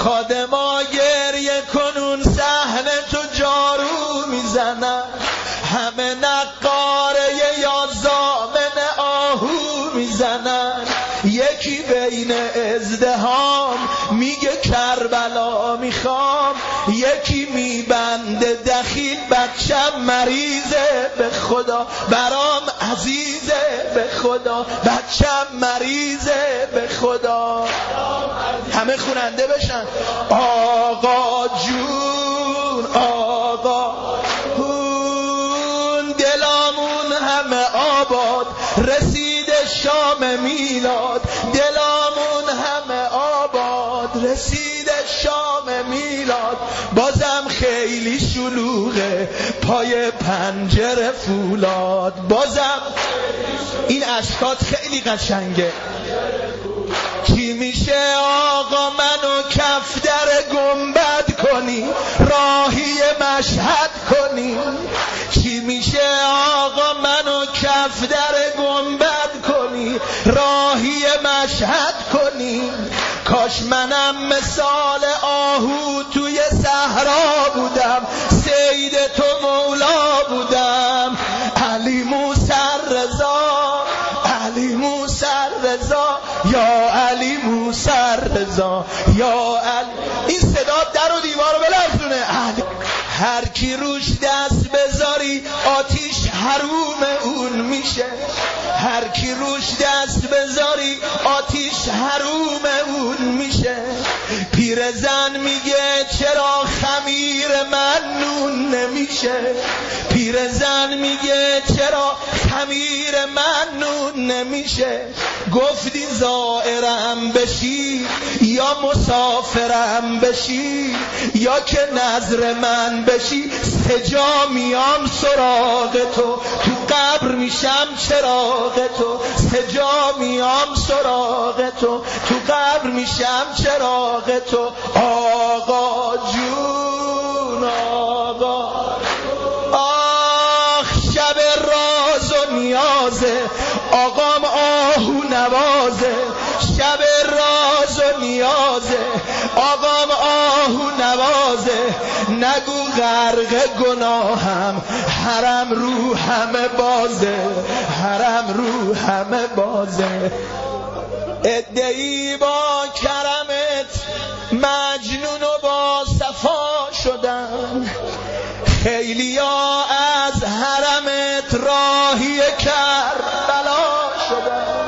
خادما گریه کنون صحنه تو جارو میزنن، همه نقاره یا زامن آهو میزنن. یکی بین ازدهام میگه کربلا میخوام، یکی میبنده دخیل بچم مریضه به خدا، برام عزیزه به خدا، بچم مریضه به خدا. همه خوننده بشن. آقا جون آقا جون، دلامون همه آباد، رسید شام میلاد. دلامون همه آباد، رسید شام میلاد. بازم خیلی شلوغه پای پنجره فولاد. بازم این اشکات خیلی قشنگه. کی میشه آقا منو کف در گنبد کنی، راهی مشهد کنی؟ کی میشه آقا منو کف در گنبد کنی، راهی مشهد کنی؟ کاش منم مثال آهو توی صحرا بودم، سید تو مولا بودم. علی موسی رضا، علی موسی رضا، یا علی موسی رضا، یا علی. این صدا در و دیوار رو بلرزونه. علی. هر کی روش دست بذاری آتیش حروم اون میشه، هر کی روش دست بذاری آتیش حروم اون میشه. پیرزن میگه چرا خمیر من نون نمیشه، پیرزن میگه چرا خمیر من نون نمیشه. گفتی زائرم بشی یا مسافرم بشی، یا که نظر من بشی سجا میام سراغ تو، تو قبر میشم چراغ تو. سجا میام سراغ تو، تو قبر میشم چراغ تو. آقا جون آقا، آخ شب راز و نیازه، آقام آهو نوازه. شب راز و نیازه، آقام آهو نوازه. نگو غرق گناهم، حرم رو همه بازه، حرم رو همه بازه. ادعی با کرمت مجنون و با صفا شدن، خیلیا از حرمت راهی کربلا شدن.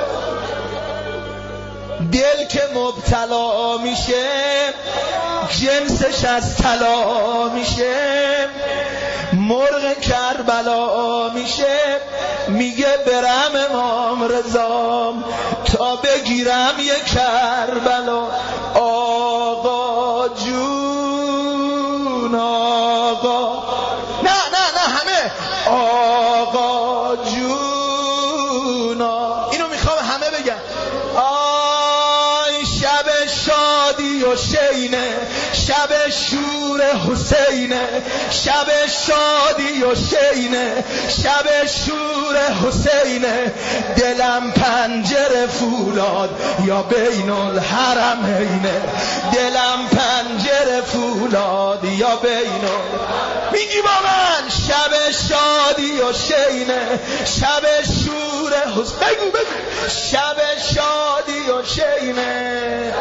دل که مبتلا میشه جنسش از طلا میشه، مرغ کربلا میشه. میگه برم امام رضام تا بگیرم یک کربلا. آقا جون آقا، نه نه نه همه آقا جون اینو میخوام همه بگن. آی شب شادی و شینه، شب شور حسینه، شب شادی و شینه، شب شور حسینه. دلم پنجره فولاد یا بین الحرمینه، دلم پنجره فولاد یا بین. میگی با من شب شادی و شینه، شب شور حسین. بگو بگو شب شادی و شینه،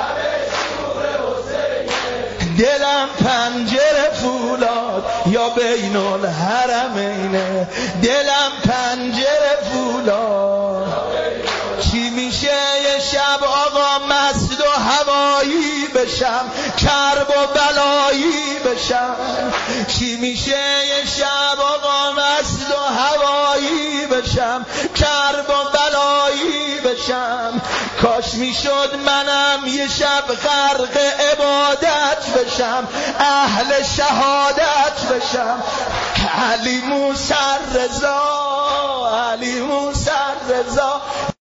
دلم پنجره فولاد یا بین الحرمینه، دلم پنجره فولاد. چی میشه یه شب آقا مست و هوایی بشم، کرب و بلایی بشم؟ چی میشه یه شب آقا مست و هوایی بشم، کرب و بلایی بشم؟ کاش میشد منم یه شب غرق عبادت بشم، اهل شهادت بشم. علی موسی رضا، علی موسی رضا.